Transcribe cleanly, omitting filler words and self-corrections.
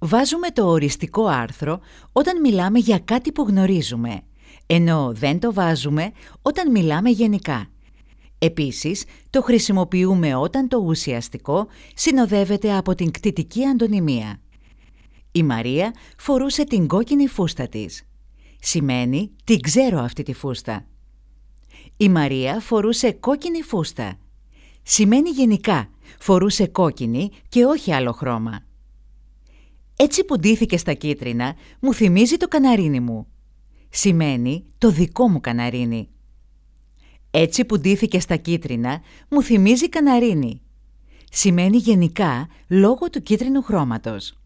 Βάζουμε το οριστικό άρθρο όταν μιλάμε για κάτι που γνωρίζουμε, ενώ δεν το βάζουμε όταν μιλάμε γενικά. Επίσης, το χρησιμοποιούμε όταν το ουσιαστικό συνοδεύεται από την κτητική αντωνυμία. Η Μαρία φορούσε την κόκκινη φούστα της. Σημαίνει «την ξέρω αυτή τη φούστα». Η Μαρία φορούσε κόκκινη φούστα. Σημαίνει γενικά φορούσε κόκκινη και όχι άλλο χρώμα. Έτσι που ντύθηκε στα κίτρινα μου θυμίζει το καναρίνι μου. Σημαίνει το δικό μου καναρίνι. Έτσι που ντύθηκε στα κίτρινα μου θυμίζει καναρίνι. Σημαίνει γενικά λόγω του κίτρινου χρώματος.